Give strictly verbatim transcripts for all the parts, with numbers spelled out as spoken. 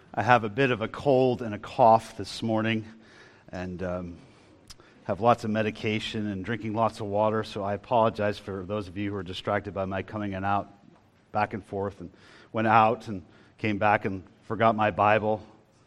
I have a bit of a cold and a cough this morning, and um, have lots of medication and drinking lots of water, so I apologize for those of you who are distracted by my coming in out, back and forth, and went out and came back and forgot my Bible.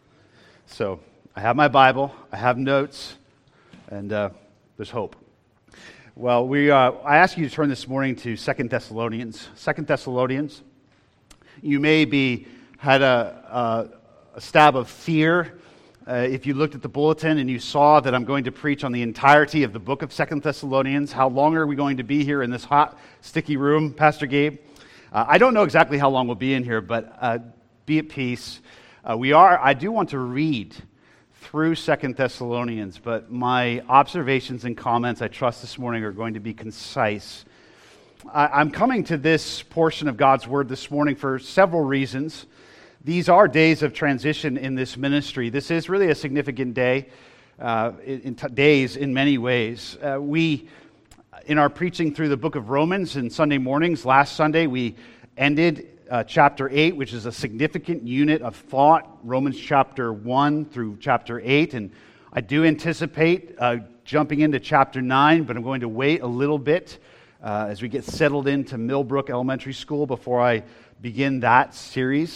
So I have my Bible, I have notes, and uh, there's hope. Well, we uh, I ask you to turn this morning to Second Thessalonians. Second Thessalonians. You may be had a, a, a stab of fear uh, if you looked at the bulletin and you saw that I'm going to preach on the entirety of the book of Second Thessalonians. How long are we going to be here in this hot, sticky room, Pastor Gabe? Uh, I don't know exactly how long we'll be in here, but uh, be at peace. Uh, we are. I do want to read through Second Thessalonians, but my observations and comments, I trust this morning, are going to be concise. I, I'm coming to this portion of God's Word this morning for several reasons. These are days of transition in this ministry. This is really a significant day, uh, in, in t- days in many ways. Uh, we, in our preaching through the book of Romans and Sunday mornings, last Sunday we ended uh, chapter eight, which is a significant unit of thought, Romans chapter one through chapter eight. And I do anticipate uh, jumping into chapter nine, but I'm going to wait a little bit uh, as we get settled into Millbrook Elementary School before I begin that series.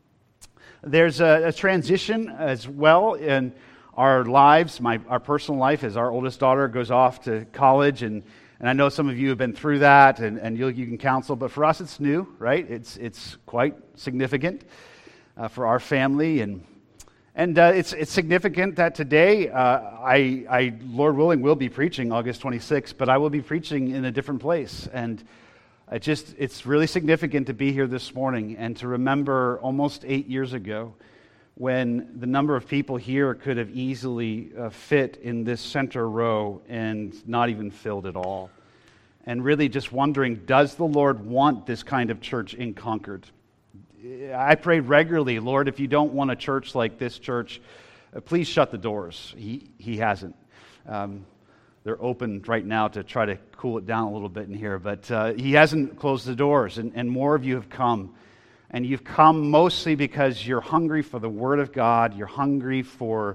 There's a, a transition as well in our lives, my our personal life, as our oldest daughter goes off to college, and, and I know some of you have been through that, and, and you you can counsel, but for us it's new, right? It's it's quite significant uh, for our family, and and uh, it's it's significant that today, uh, I, I, Lord willing, will be preaching August twenty-sixth, but I will be preaching in a different place, and It just, it's really significant to be here this morning and to remember almost eight years ago when the number of people here could have easily uh, fit in this center row and not even filled at all. And really just wondering, does the Lord want this kind of church in Concord? I prayed regularly, Lord, if you don't want a church like this church, uh, please shut the doors. He, he hasn't. Um, They're open right now to try to cool it down a little bit in here, but uh, he hasn't closed the doors, and, and more of you have come. And you've come mostly because you're hungry for the Word of God. You're hungry for,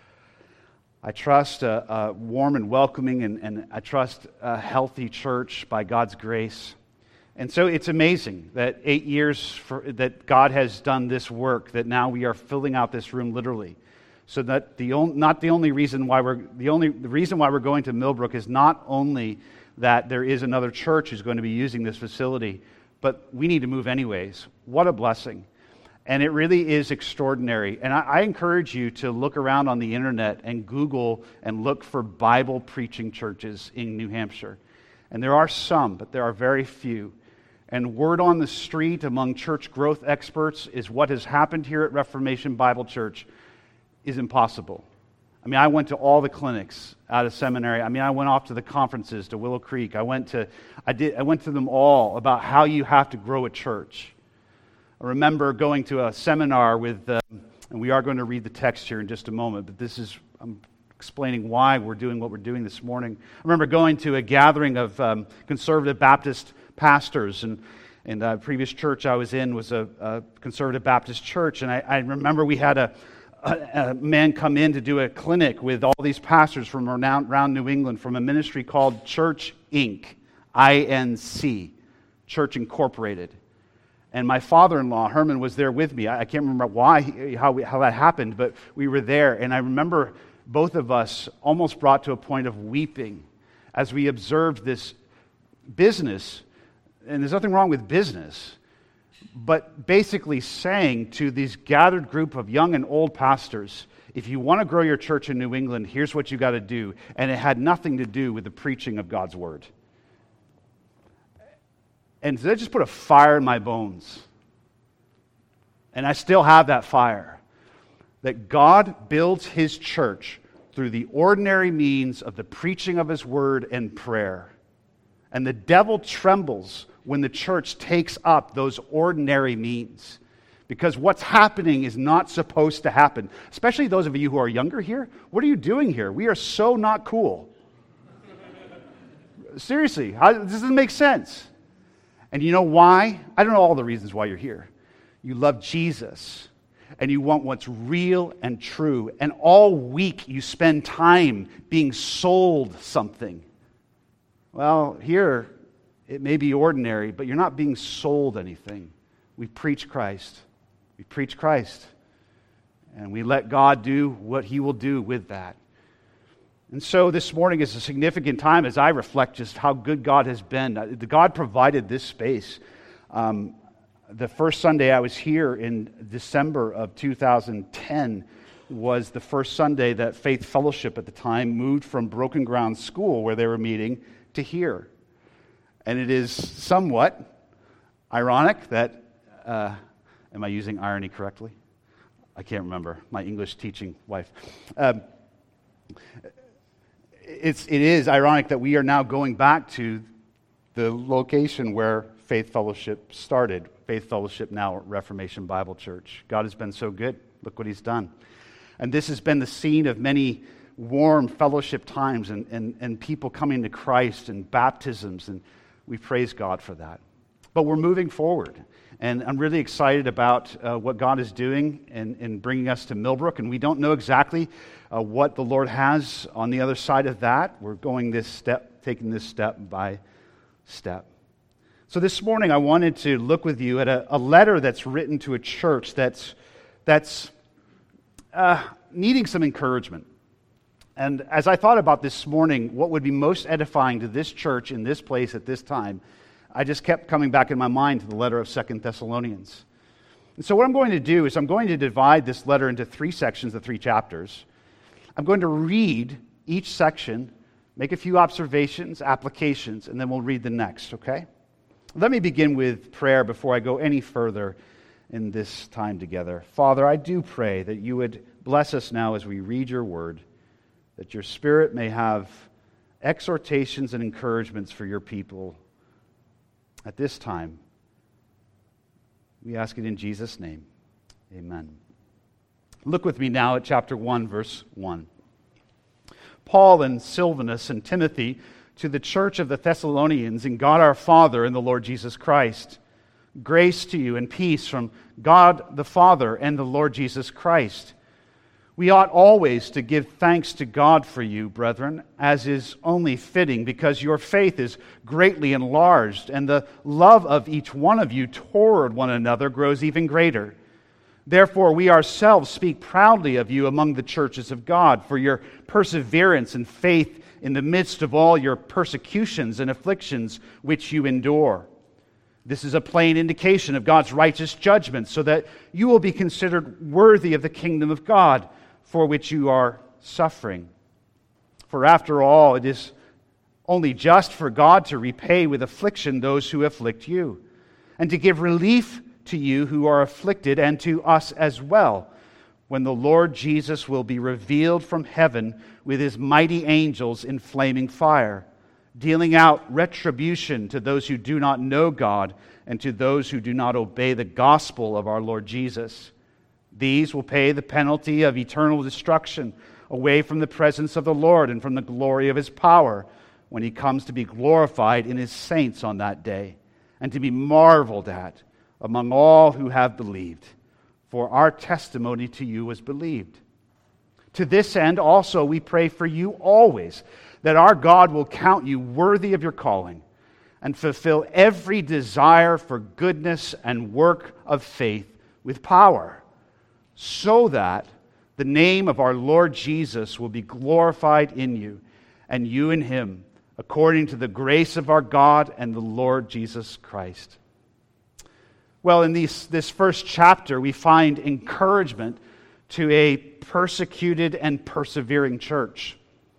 I trust, a, a warm and welcoming, and, and I trust a healthy church by God's grace. And so it's amazing that eight years for, that God has done this work, that now we are filling out this room literally. So that the on, not the only reason why we're the only the reason why we're going to Millbrook is not only that there is another church who's going to be using this facility, but we need to move anyways. What a blessing. And it really is extraordinary. And I, I encourage you to look around on the internet and Google and look for Bible preaching churches in New Hampshire. And there are some, but there are very few. And word on the street among church growth experts is what has happened here at Reformation Bible Church is impossible. I mean, I went to all the clinics out of seminary. I mean, I went off to the conferences, to Willow Creek. I went to, I did, I went to them all about how you have to grow a church. I remember going to a seminar with, uh, and we are going to read the text here in just a moment, but this is, I'm explaining why we're doing what we're doing this morning. I remember going to a gathering of um, conservative Baptist pastors, and and the previous church I was in was a, a conservative Baptist church, and I, I remember we had a A, a man come in to do a clinic with all these pastors from around, around New England from a ministry called Church Incorporated, I N C, Church Incorporated. And my father-in-law, Herman, was there with me. I, I can't remember why, how, we, how that happened, but we were there. And I remember both of us almost brought to a point of weeping as we observed this business. And there's nothing wrong with business, but basically saying to these gathered group of young and old pastors, if you want to grow your church in New England, here's what you got to do. And it had nothing to do with the preaching of God's Word. And so that just put a fire in my bones. And I still have that fire. That God builds His church through the ordinary means of the preaching of His Word and prayer. And the devil trembles when the church takes up those ordinary means. Because what's happening is not supposed to happen. Especially those of you who are younger here. What are you doing here? We are so not cool. Seriously, how, this doesn't make sense. And you know why? I don't know all the reasons why you're here. You love Jesus. and you want what's real and true, and all week you spend time being sold something. Well, here it may be ordinary, but you're not being sold anything. We preach Christ. We preach Christ. And we let God do what He will do with that. And so this morning is a significant time as I reflect just how good God has been. God provided this space. Um, the first Sunday I was here in December of two thousand ten was the first Sunday that Faith Fellowship at the time moved from Broken Ground School, where they were meeting, to here. And it is somewhat ironic that, uh, am I using irony correctly? I can't remember, my English teaching wife. Um, it's, it is ironic that we are now going back to the location where Faith Fellowship started. Faith Fellowship, now Reformation Bible Church. God has been so good. Look what He's done. And this has been the scene of many warm fellowship times and, and, and people coming to Christ and baptisms, and we praise God for that. But we're moving forward. And I'm really excited about uh, what God is doing in, in bringing us to Millbrook. And we don't know exactly uh, what the Lord has on the other side of that. We're going this step, taking this step by step. So this morning I wanted to look with you at a, a letter that's written to a church that's, that's uh, needing some encouragement. And as I thought about this morning, what would be most edifying to this church in this place at this time, I just kept coming back in my mind to the letter of Second Thessalonians. And so what I'm going to do is I'm going to divide this letter into three sections, the three chapters. I'm going to read each section, make a few observations, applications, and then we'll read the next, okay? Let me begin with prayer before I go any further in this time together. Father, I do pray that you would bless us now as we read your word, that your Spirit may have exhortations and encouragements for your people at this time. We ask it in Jesus' name. Amen. Look with me now at chapter one, verse one. Paul and Silvanus and Timothy to the church of the Thessalonians in God our Father and the Lord Jesus Christ. Grace to you and peace from God the Father and the Lord Jesus Christ. We ought always to give thanks to God for you, brethren, as is only fitting, because your faith is greatly enlarged, and the love of each one of you toward one another grows even greater. Therefore, we ourselves speak proudly of you among the churches of God for your perseverance and faith in the midst of all your persecutions and afflictions which you endure. This is a plain indication of God's righteous judgment, so that you will be considered worthy of the kingdom of God, for which you are suffering. For after all, it is only just for God to repay with affliction those who afflict you, and to give relief to you who are afflicted, and to us as well, when the Lord Jesus will be revealed from heaven with his mighty angels in flaming fire, dealing out retribution to those who do not know God and to those who do not obey the gospel of our Lord Jesus. These will pay the penalty of eternal destruction away from the presence of the Lord and from the glory of his power when he comes to be glorified in his saints on that day and to be marveled at among all who have believed. For our testimony to you was believed. To this end also we pray for you always, that our God will count you worthy of your calling and fulfill every desire for goodness and work of faith with power, so that the name of our Lord Jesus will be glorified in you, and you in him, according to the grace of our God and the Lord Jesus Christ. Well, in these, this first chapter, we find encouragement to a persecuted and persevering church.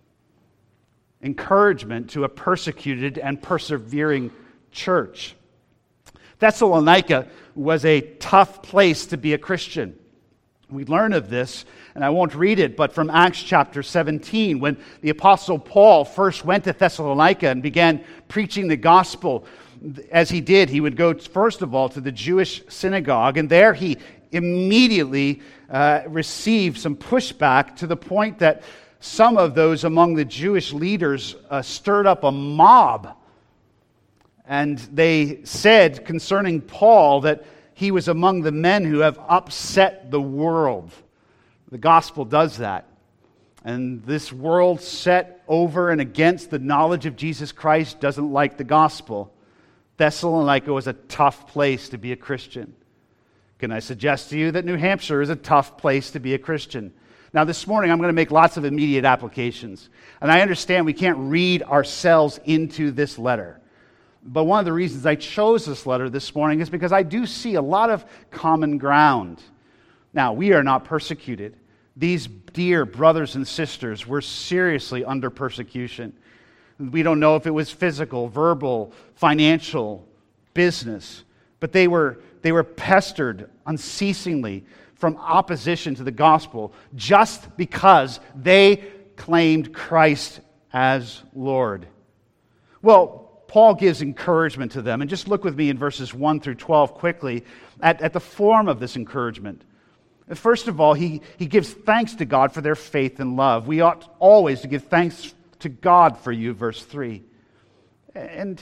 Encouragement to a persecuted and persevering church. Thessalonica was a tough place to be a Christian. We learn of this, and I won't read it, but from Acts chapter seventeen, when the Apostle Paul first went to Thessalonica and began preaching the gospel, as he did, he would go first of all to the Jewish synagogue, and there he immediately uh, received some pushback to the point that some of those among the Jewish leaders uh, stirred up a mob. And they said concerning Paul that he was among the men who have upset the world. The gospel does that. And this world set over and against the knowledge of Jesus Christ doesn't like the gospel. Thessalonica was a tough place to be a Christian. Can I suggest to you that New Hampshire is a tough place to be a Christian? Now, this morning, I'm going to make lots of immediate applications. And I understand we can't read ourselves into this letter. But one of the reasons I chose this letter this morning is because I do see a lot of common ground. Now, we are not persecuted. These dear brothers and sisters were seriously under persecution. We don't know if it was physical, verbal, financial, business, but they were they were pestered unceasingly from opposition to the gospel just because they claimed Christ as Lord. Well, Paul gives encouragement to them, and just look with me in verses one through twelve quickly at, at the form of this encouragement. First of all, he, he gives thanks to God for their faith and love. We ought always to give thanks to God for you, verse three. And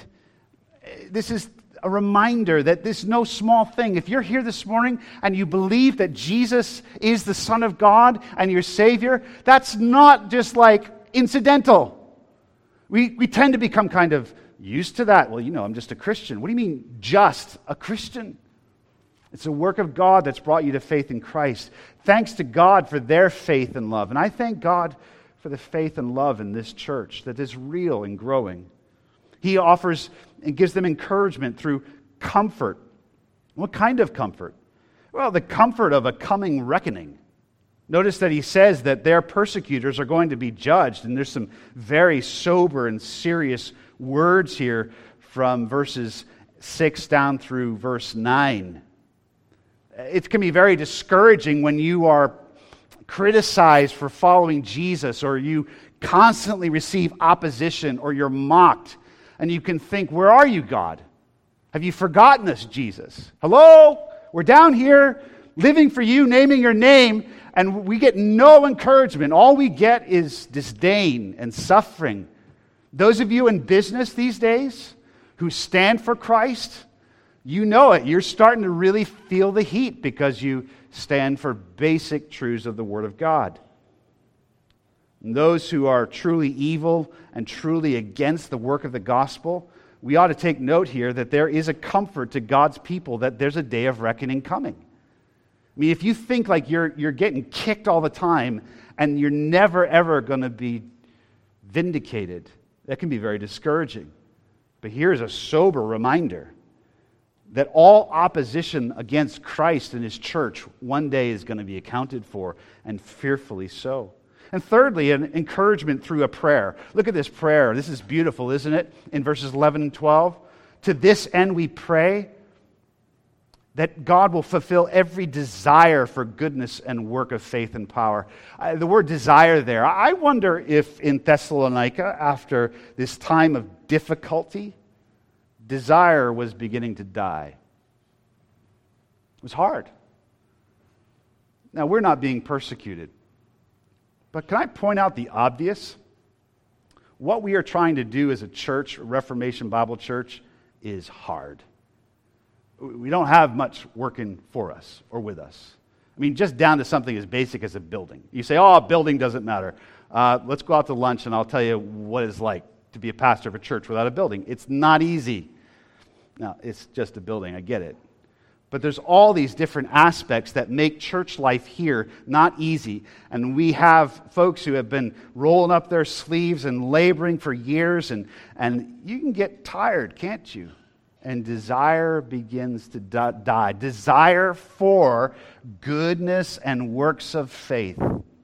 this is a reminder that this is no small thing. If you're here this morning and you believe that Jesus is the Son of God and your Savior, that's not just like incidental. We, we tend to become kind of used to that. Well, you know, I'm just a Christian. What do you mean, just a Christian? It's a work of God that's brought you to faith in Christ. Thanks to God for their faith and love. And I thank God for the faith and love in this church that is real and growing. He offers and gives them encouragement through comfort. What kind of comfort? Well, the comfort of a coming reckoning. Notice that he says that their persecutors are going to be judged, and there's some very sober and serious words here from verses six down through verse nine. It can be very discouraging when you are criticized for following Jesus, or you constantly receive opposition, or you're mocked, and you can think, where are you, God? Have you forgotten us, Jesus? Hello? We're down here living for you, naming your name, and we get no encouragement. All we get is disdain and suffering. Those of you in business these days who stand for Christ, you know it. You're starting to really feel the heat because you stand for basic truths of the Word of God. And those who are truly evil and truly against the work of the gospel, we ought to take note here that there is a comfort to God's people that there's a day of reckoning coming. I mean, if you think like you're, you're getting kicked all the time and you're never, ever going to be vindicated, that can be very discouraging. But here's a sober reminder that all opposition against Christ and His church one day is going to be accounted for, and fearfully so. And thirdly, an encouragement through a prayer. Look at this prayer. This is beautiful, isn't it? In verses eleven and twelve. To this end we pray that God will fulfill every desire for goodness and work of faith and power. Uh, the word desire there, I wonder if in Thessalonica, after this time of difficulty, desire was beginning to die. It was hard. Now, we're not being persecuted. But can I point out the obvious? What we are trying to do as a church, a Reformation Bible Church, is hard. We don't have much working for us or with us. I mean, just down to something as basic as a building. You say, oh, a building doesn't matter. Uh, let's go out to lunch and I'll tell you what it's like to be a pastor of a church without a building. It's not easy. Now, it's just a building, I get it. But there's all these different aspects that make church life here not easy. And we have folks who have been rolling up their sleeves and laboring for years, and, and you can get tired, can't you? And desire begins to die. Desire for goodness and works of faith.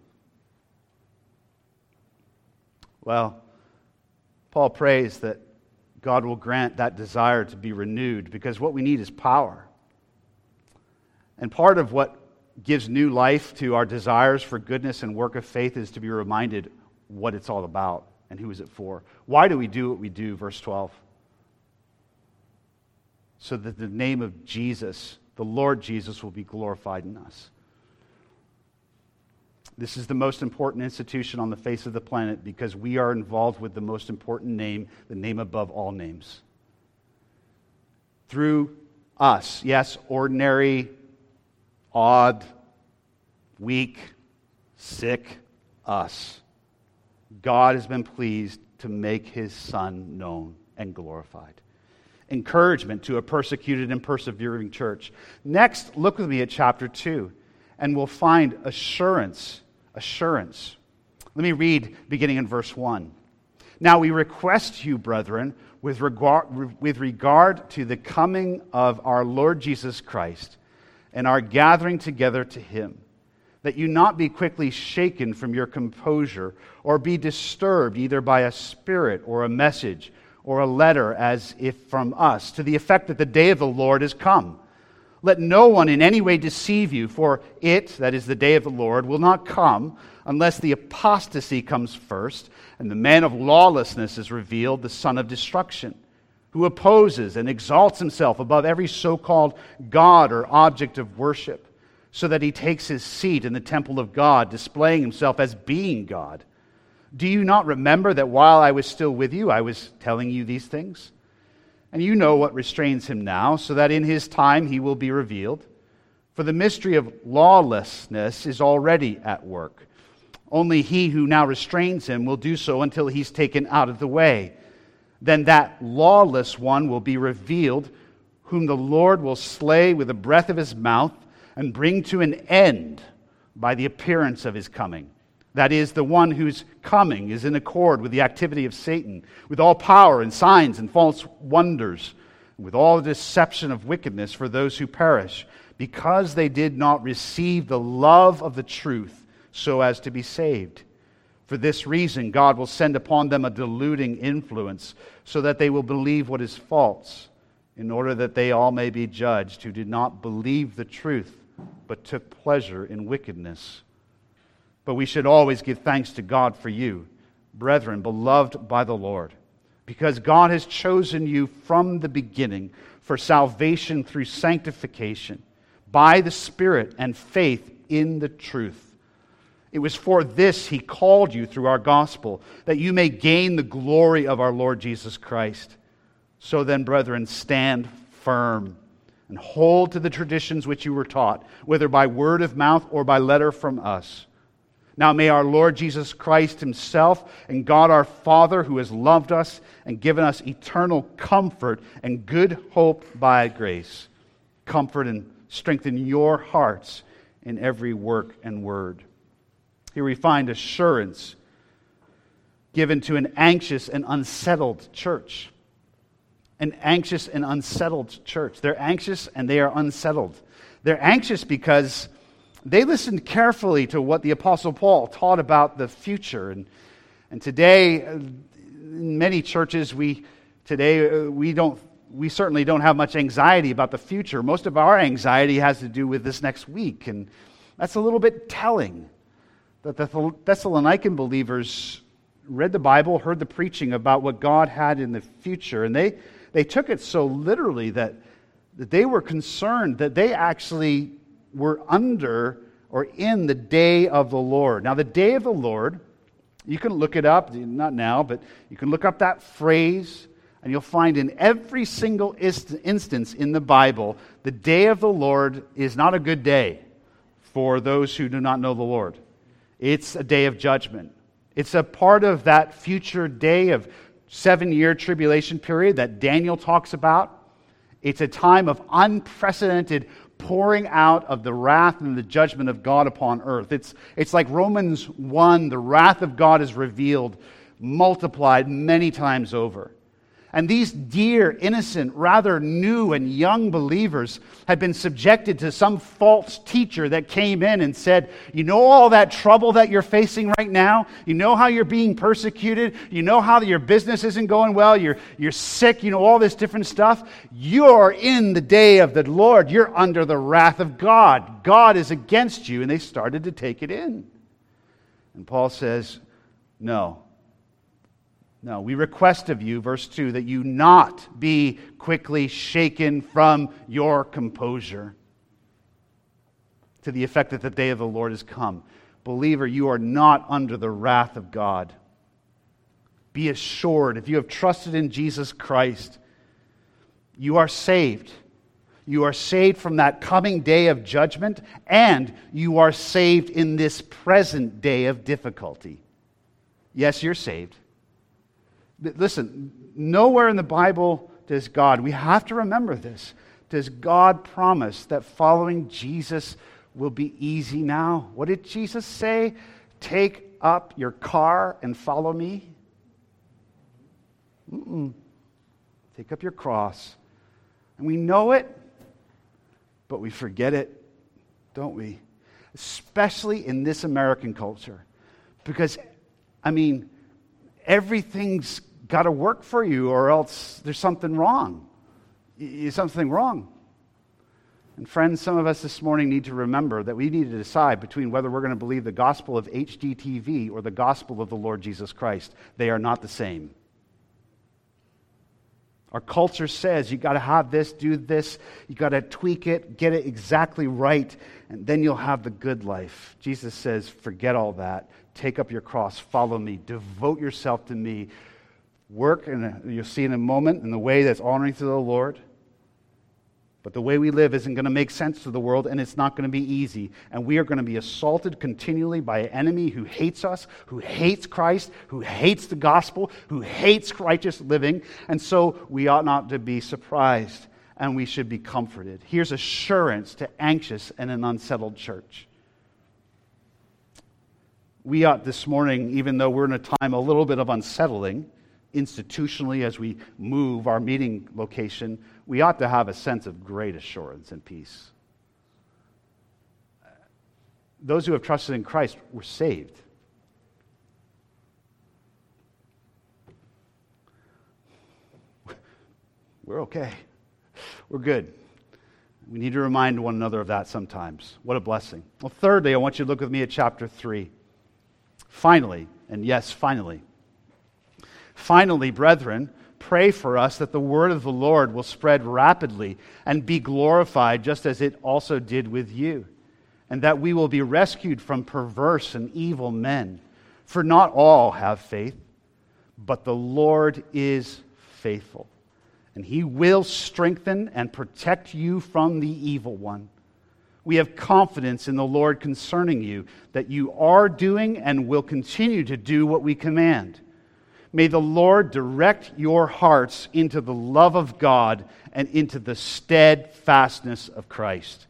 Well, Paul prays that God will grant that desire to be renewed, because what we need is power. And part of what gives new life to our desires for goodness and work of faith is to be reminded what it's all about and who is it for. Why do we do what we do? Verse twelve. So that the name of Jesus, the Lord Jesus, will be glorified in us. This is the most important institution on the face of the planet because we are involved with the most important name, the name above all names. Through us. Yes, ordinary, odd, weak, sick us. God has been pleased to make his Son known and glorified. Encouragement to a persecuted and persevering church. Next, look with me at chapter two, and we'll find assurance. Assurance. Let me read beginning in verse one. Now we request you, brethren, with regard, with regard to the coming of our Lord Jesus Christ and our gathering together to him, that you not be quickly shaken from your composure or be disturbed either by a spirit or a message or a letter as if from us, to the effect that the day of the Lord is come. Let no one in any way deceive you, for it, that is the day of the Lord, will not come unless the apostasy comes first, and the man of lawlessness is revealed, the son of destruction, who opposes and exalts himself above every so-called God or object of worship, so that he takes his seat in the temple of God, displaying himself as being God. Do you not remember that while I was still with you, I was telling you these things? And you know what restrains him now, so that in his time he will be revealed. For the mystery of lawlessness is already at work. Only he who now restrains him will do so until he's taken out of the way. Then that lawless one will be revealed, whom the Lord will slay with the breath of his mouth and bring to an end by the appearance of his coming. That is, the one whose coming is in accord with the activity of Satan, with all power and signs and false wonders, with all the deception of wickedness for those who perish, because they did not receive the love of the truth so as to be saved. For this reason, God will send upon them a deluding influence, so that they will believe what is false, in order that they all may be judged who did not believe the truth, but took pleasure in wickedness. But we should always give thanks to God for you, brethren, beloved by the Lord, because God has chosen you from the beginning for salvation through sanctification, by the Spirit and faith in the truth. It was for this he called you through our gospel, that you may gain the glory of our Lord Jesus Christ. So then, brethren, stand firm and hold to the traditions which you were taught, whether by word of mouth or by letter from us. Now may our Lord Jesus Christ himself and God our Father, who has loved us and given us eternal comfort and good hope by grace, comfort and strengthen your hearts in every work and word. Here we find assurance given to an anxious and unsettled church. An anxious and unsettled church. They're anxious and they are unsettled. They're anxious because they listened carefully to what the Apostle Paul taught about the future. And, and today, in many churches, we today we don't we certainly don't have much anxiety about the future. Most of our anxiety has to do with this next week, and that's a little bit telling. That the Thessalonican believers read the Bible, heard the preaching about what God had in the future, and they, they took it so literally that, that they were concerned that they actually were under or in the day of the Lord. Now, the day of the Lord, you can look it up, not now, but you can look up that phrase, and you'll find in every single ist- instance in the Bible, the day of the Lord is not a good day for those who do not know the Lord. It's a day of judgment. It's a part of that future day of seven-year tribulation period that Daniel talks about. It's a time of unprecedented pouring out of the wrath and the judgment of God upon earth. It's, it's like Romans one, the wrath of God is revealed, multiplied many times over. And these dear, innocent, rather new and young believers had been subjected to some false teacher that came in and said, you know all that trouble that you're facing right now? You know how you're being persecuted? You know how your business isn't going well? You're, you're sick? You know all this different stuff? You're in the day of the Lord. You're under the wrath of God. God is against you. And they started to take it in. And Paul says, no. No, we request of you, verse two, that you not be quickly shaken from your composure, to the effect that the day of the Lord has come. Believer, you are not under the wrath of God. Be assured, if you have trusted in Jesus Christ, you are saved. You are saved from that coming day of judgment, and you are saved in this present day of difficulty. Yes, you're saved. Listen, nowhere in the Bible does God, we have to remember this, does God promise that following Jesus will be easy now? What did Jesus say? Take up your car and follow me? Mm-mm. Take up your cross. And we know it, but we forget it, don't we? Especially in this American culture. Because, I mean, everything's got to work for you or else there's something wrong. There's something wrong. And friends, some of us this morning need to remember that we need to decide between whether we're going to believe the gospel of H G T V or the gospel of the Lord Jesus Christ. They are not the same. Our culture says you got to have this, do this, you got to tweak it, get it exactly right, and then you'll have the good life. Jesus says, forget all that. Take up your cross, follow me, devote yourself to me. Work, and you'll see in a moment, in the way that's honoring to the Lord. But the way we live isn't going to make sense to the world, and it's not going to be easy. And we are going to be assaulted continually by an enemy who hates us, who hates Christ, who hates the gospel, who hates righteous living. And so we ought not to be surprised, and we should be comforted. Here's assurance to anxious and an unsettled church. We ought this morning, even though we're in a time a little bit of unsettling, institutionally as we move our meeting location, we ought to have a sense of great assurance and peace. Those who have trusted in Christ were saved. We're okay. We're good. We need to remind one another of that sometimes. What a blessing. Well, thirdly, I want you to look with me at chapter three. Finally, and yes, finally, Finally, brethren, pray for us that the word of the Lord will spread rapidly and be glorified just as it also did with you, and that we will be rescued from perverse and evil men. For not all have faith, but the Lord is faithful, and he will strengthen and protect you from the evil one. We have confidence in the Lord concerning you, that you are doing and will continue to do what we command. May the Lord direct your hearts into the love of God and into the steadfastness of Christ.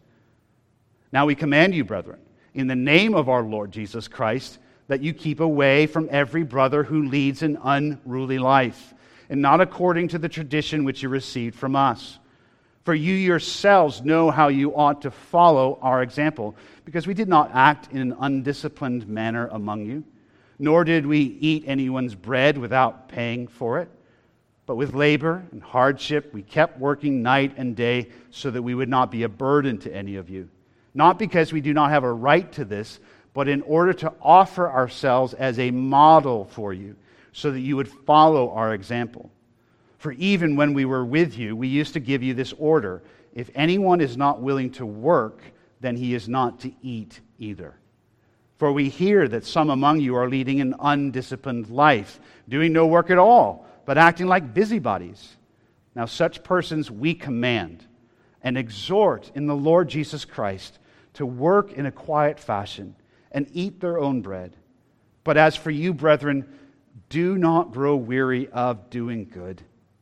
Now we command you, brethren, in the name of our Lord Jesus Christ, that you keep away from every brother who leads an unruly life, and not according to the tradition which you received from us. For you yourselves know how you ought to follow our example, because we did not act in an undisciplined manner among you, nor did we eat anyone's bread without paying for it. But with labor and hardship, we kept working night and day so that we would not be a burden to any of you. Not because we do not have a right to this, but in order to offer ourselves as a model for you, so that you would follow our example. For even when we were with you, we used to give you this order: if anyone is not willing to work, then he is not to eat either. For we hear that some among you are leading an undisciplined life, doing no work at all, but acting like busybodies. Now such persons we command and exhort in the Lord Jesus Christ to work in a quiet fashion and eat their own bread. But as for you, brethren, do not grow weary of doing good.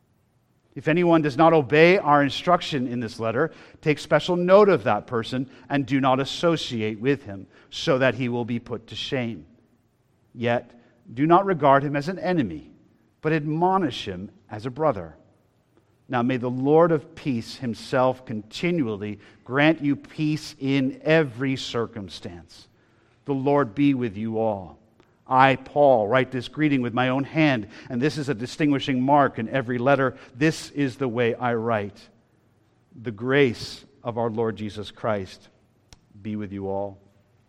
If anyone does not obey our instruction in this letter, take special note of that person and do not associate with him, so that he will be put to shame. Yet do not regard him as an enemy, but admonish him as a brother. Now may the Lord of peace himself continually grant you peace in every circumstance. The Lord be with you all. I, Paul, write this greeting with my own hand, and this is a distinguishing mark in every letter. This is the way I write. The grace of our Lord Jesus Christ be with you all.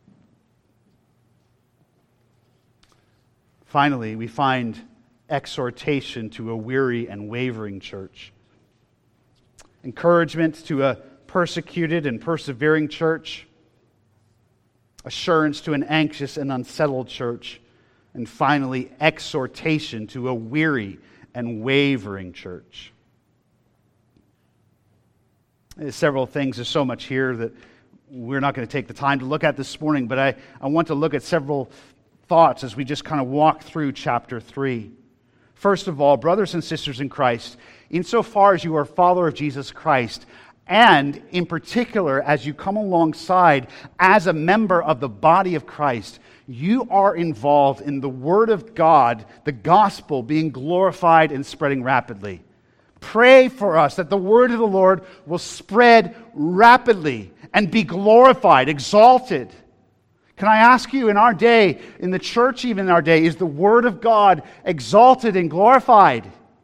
Finally, we find exhortation to a weary and wavering church. Encouragement to a persecuted and persevering church. Assurance to an anxious and unsettled church. And finally, exhortation to a weary and wavering church. There's several things. There's so much here that we're not going to take the time to look at this morning, but I, I want to look at several thoughts as we just kind of walk through chapter three. First of all, brothers and sisters in Christ, insofar as you are a follower of Jesus Christ, and in particular as you come alongside as a member of the body of Christ, you are involved in the Word of God, the gospel being glorified and spreading rapidly. Pray for us that the word of the Lord will spread rapidly and be glorified, exalted. Can I ask you, in our day, in the church even in our day, is the word of God exalted and glorified?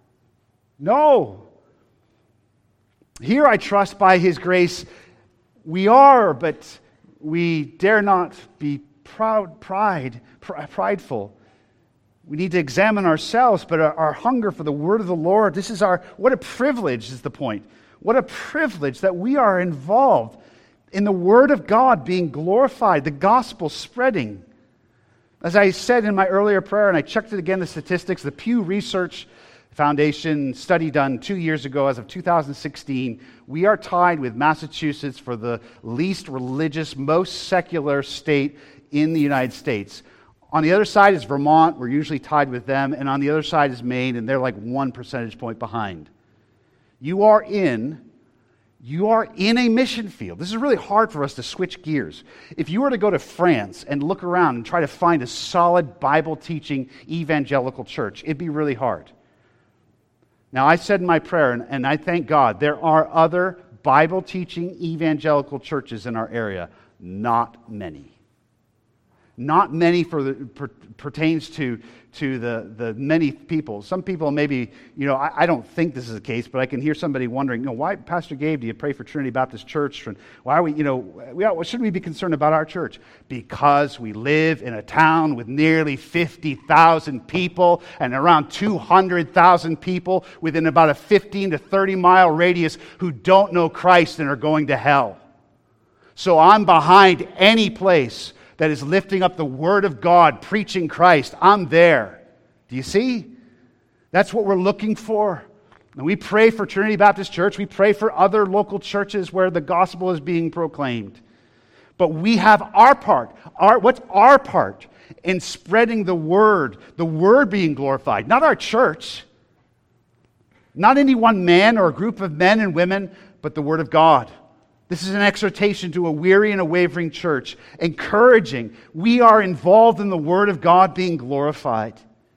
No. Here I trust by His grace we are, but we dare not be proud, pride, prideful. We need to examine ourselves, but our, our hunger for the word of the Lord, this is our, what a privilege is the point. What a privilege that we are involved in the word of God being glorified, the gospel spreading. As I said in my earlier prayer, and I checked it again, the statistics, the Pew Research Foundation study done two years ago as of two thousand sixteen, we are tied with Massachusetts for the least religious, most secular state in the United States. On the other side is Vermont. We're usually tied with them. And on the other side is Maine, and they're like one percentage point behind. You are in, you are in a mission field. This is really hard for us to switch gears. If you were to go to France and look around and try to find a solid Bible-teaching evangelical church, it'd be really hard. Now, I said in my prayer, and, and I thank God, there are other Bible-teaching evangelical churches in our area. Not many. Not many for the, per, pertains to, to the, the many people. Some people maybe, you know, I, I don't think this is the case, but I can hear somebody wondering, you know, why, Pastor Gabe, do you pray for Trinity Baptist Church? And why are we, you know, we, shouldn't we be concerned about our church? Because we live in a town with nearly fifty thousand people and around two hundred thousand people within about a fifteen to thirty mile radius who don't know Christ and are going to hell. So I'm behind any place that is lifting up the Word of God, preaching Christ. I'm there. Do you see? That's what we're looking for. And we pray for Trinity Baptist Church. We pray for other local churches where the gospel is being proclaimed. But we have our part. Our, what's our part in spreading the Word, the Word being glorified? Not our church. Not any one man or a group of men and women, but the Word of God. This is an exhortation to a weary and a wavering church, encouraging. We are involved in the Word of God being glorified.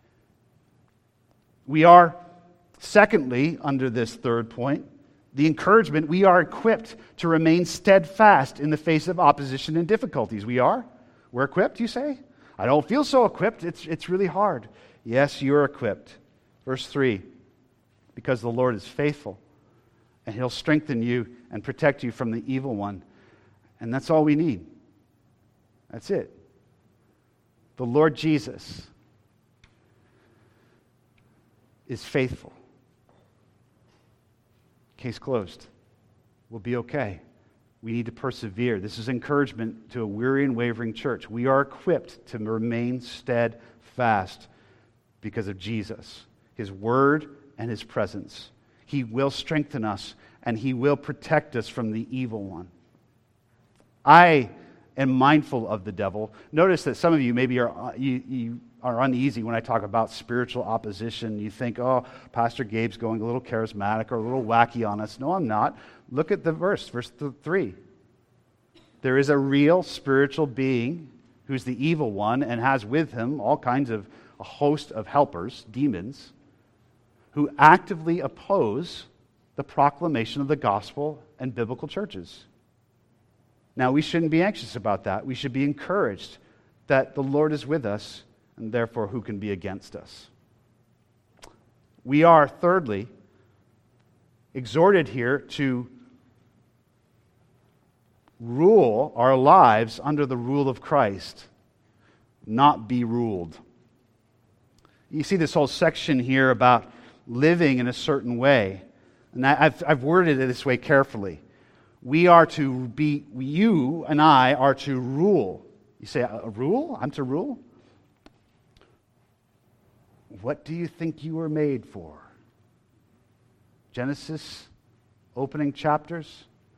We are, secondly, under this third point, the encouragement, we are equipped to remain steadfast in the face of opposition and difficulties. We are? We're equipped, you say? I don't feel so equipped. It's, it's really hard. Yes, you're equipped. Verse three, because the Lord is faithful, and He'll strengthen you and protect you from the evil one. And that's all we need. That's it. The Lord Jesus is faithful. Case closed. We'll be okay. We need to persevere. This is encouragement to a weary and wavering church. We are equipped to remain steadfast because of Jesus, His Word, and His presence. He will strengthen us, and He will protect us from the evil one. I am mindful of the devil. Notice that some of you maybe are you, you are uneasy when I talk about spiritual opposition. You think, oh, Pastor Gabe's going a little charismatic or a little wacky on us. No, I'm not. Look at the verse, verse th- three. There is a real spiritual being who's the evil one and has with him all kinds of a host of helpers, demons, who actively oppose the proclamation of the gospel and biblical churches. Now, we shouldn't be anxious about that. We should be encouraged that the Lord is with us, and therefore, who can be against us? We are, thirdly, exhorted here to rule our lives under the rule of Christ, not be ruled. You see this whole section here about living in a certain way. And I've, I've worded it this way carefully. We are to be, you and I are to rule. You say, a rule? I'm to rule? What do you think you were made for? Genesis, opening chapters?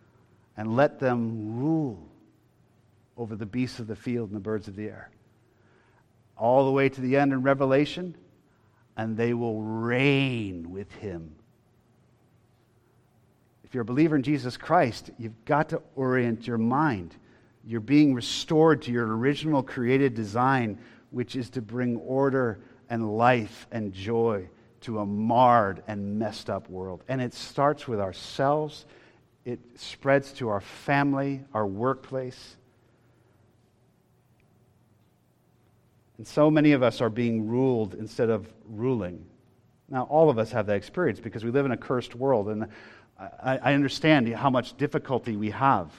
and let them rule over the beasts of the field and the birds of the air. All the way to the end in Revelation, and they will reign with him. If you're a believer in Jesus Christ, you've got to orient your mind. You're being restored to your original created design, which is to bring order and life and joy to a marred and messed up world. And it starts with ourselves. It spreads to our family, our workplace. And so many of us are being ruled instead of ruling. Now, all of us have that experience because we live in a cursed world, and I, I understand how much difficulty we have.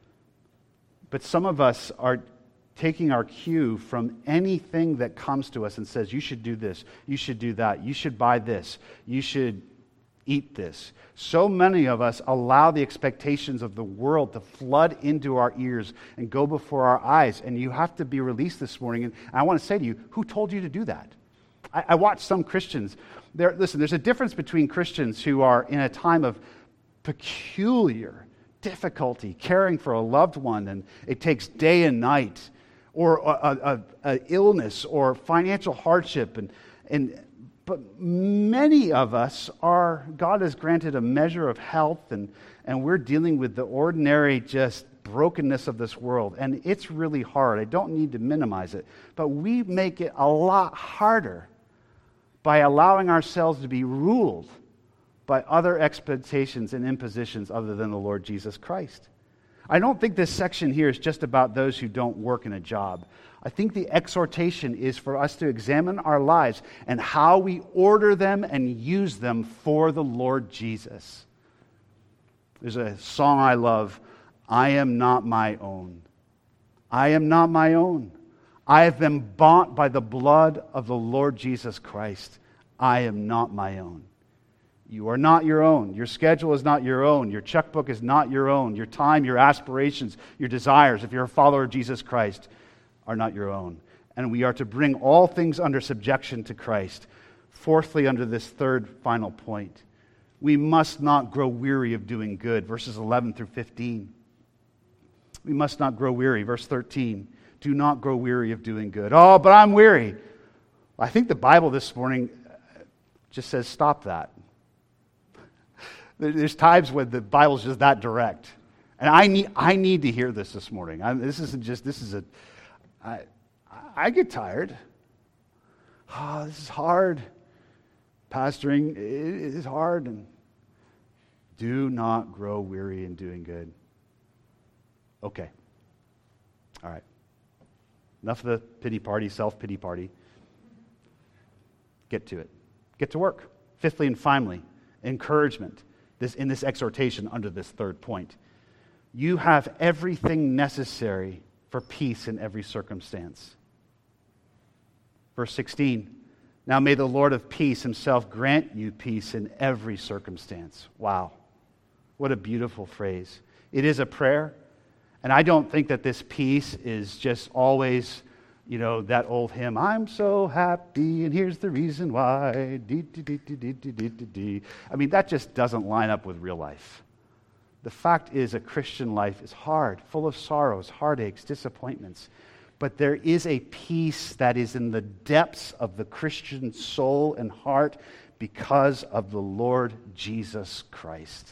But some of us are taking our cue from anything that comes to us and says, you should do this, you should do that, you should buy this, you should eat this. So many of us allow the expectations of the world to flood into our ears and go before our eyes. And you have to be released this morning. And I want to say to you, who told you to do that? I, I watch some Christians. There, listen, there's a difference between Christians who are in a time of peculiar difficulty caring for a loved one, and it takes day and night, or a, a, a illness or financial hardship, and and but many of us are, God has granted a measure of health, and, and we're dealing with the ordinary just brokenness of this world. And it's really hard. I don't need to minimize it. But we make it a lot harder by allowing ourselves to be ruled by other expectations and impositions other than the Lord Jesus Christ. I don't think this section here is just about those who don't work in a job. I think the exhortation is for us to examine our lives and how we order them and use them for the Lord Jesus. There's a song I love, I am not my own. I am not my own. I have been bought by the blood of the Lord Jesus Christ. I am not my own. You are not your own. Your schedule is not your own. Your checkbook is not your own. Your time, your aspirations, your desires, if you're a follower of Jesus Christ, are not your own. And we are to bring all things under subjection to Christ. Fourthly, under this third final point, we must not grow weary of doing good. Verses eleven through fifteen. We must not grow weary. Verse thirteen, do not grow weary of doing good. Oh, but I'm weary. I think the Bible this morning just says stop that. There's times when the Bible's just that direct. And I need I need to hear this this morning. I, this isn't just, this is a, I, I get tired. Oh, this is hard. Pastoring it is hard. And do not grow weary in doing good. Okay. All right. Enough of the pity party, self-pity party. Get to it. Get to work. Fifthly and finally, encouragement. This, in this exhortation under this third point. You have everything necessary for peace in every circumstance. Verse sixteen, now may the Lord of peace himself grant you peace in every circumstance. Wow. What a beautiful phrase. It is a prayer, and I don't think that this peace is just always, you know, that old hymn, I'm so happy, and here's the reason why. Dee, dee, dee, dee, dee, dee, dee, dee. I mean, that just doesn't line up with real life. The fact is, a Christian life is hard, full of sorrows, heartaches, disappointments. But there is a peace that is in the depths of the Christian soul and heart because of the Lord Jesus Christ.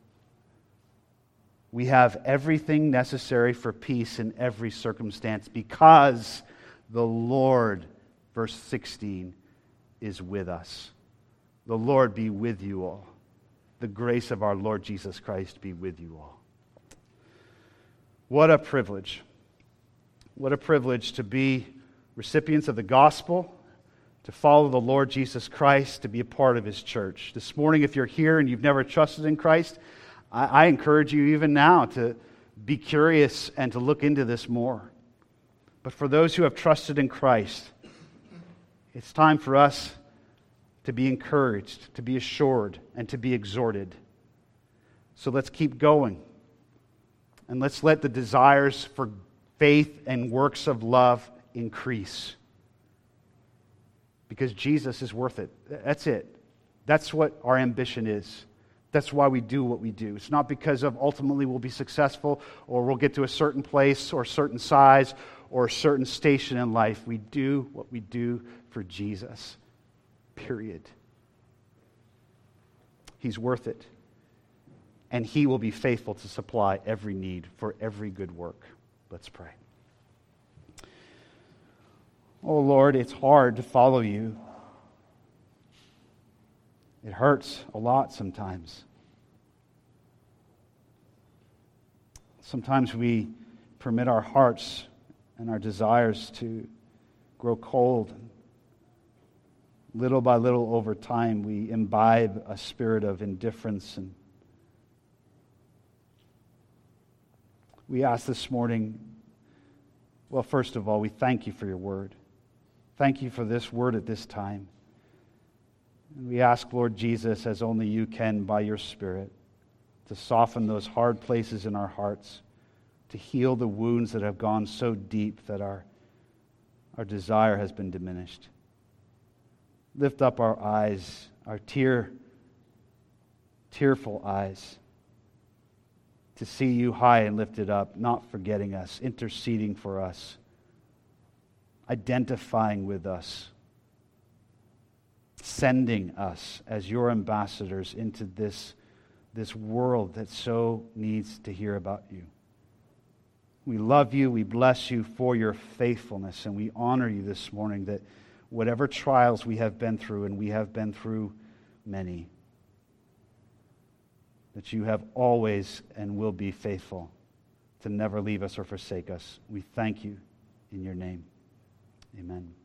We have everything necessary for peace in every circumstance because the Lord, verse sixteen, is with us. The Lord be with you all. The grace of our Lord Jesus Christ be with you all. What a privilege. What a privilege to be recipients of the gospel, to follow the Lord Jesus Christ, to be a part of his church. This morning, if you're here and you've never trusted in Christ, I, I encourage you even now to be curious and to look into this more. But for those who have trusted in Christ, it's time for us to be encouraged, to be assured, and to be exhorted. So let's keep going. And let's let the desires for faith and works of love increase. Because Jesus is worth it. That's it. That's what our ambition is. That's why we do what we do. It's not because of ultimately we'll be successful or we'll get to a certain place or a certain size or a certain station in life. We do what we do for Jesus. Period. He's worth it. And He will be faithful to supply every need for every good work. Let's pray. Oh Lord, it's hard to follow You. It hurts a lot sometimes. Sometimes we permit our hearts and our desires to grow cold. Little by little over time, we imbibe a spirit of indifference. And we ask this morning, well, first of all, we thank You for Your word. Thank You for this word at this time. And we ask, Lord Jesus, as only You can by Your Spirit, to soften those hard places in our hearts, to heal the wounds that have gone so deep that our, our desire has been diminished. Lift up our eyes, our tear, tearful eyes, to see You high and lifted up, not forgetting us, interceding for us, identifying with us, sending us as Your ambassadors into this, this world that so needs to hear about You. We love You, we bless You for Your faithfulness, and we honor You this morning that whatever trials we have been through, and we have been through many, that You have always and will be faithful to never leave us or forsake us. We thank You in Your name. Amen.